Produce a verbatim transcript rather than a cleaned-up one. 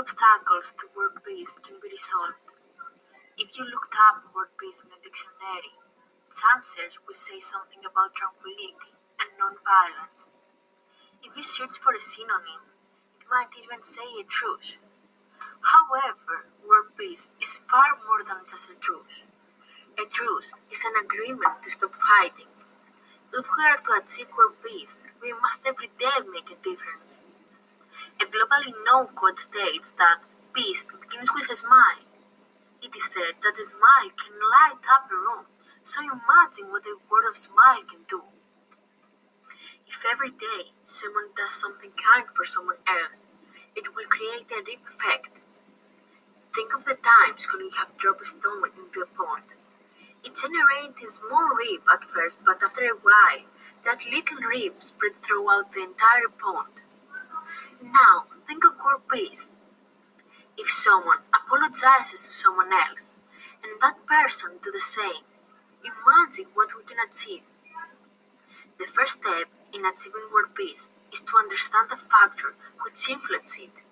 obstacles to world peace can be resolved. If you looked up world peace in a dictionary, chances would say something about tranquility and non-violence. If you search for a synonym, it might even say a truce. However, world peace is far more than just a truce. A truce is an agreement to stop fighting. If we are to achieve world peace, we must every day make a difference. A globally known quote states that peace begins with a smile. It is said that a smile can light up a room, so imagine what a word of smile can do. If every day someone does something kind for someone else, it will create a ripple effect. Think of the times when you have dropped a stone into a pond. It generates a small rip at first, but after a while, that little rip spreads throughout the entire pond. Now, think of world peace. If someone apologizes to someone else, and that person do the same, imagine what we can achieve. The first step in achieving world peace is to understand the factor which influence it.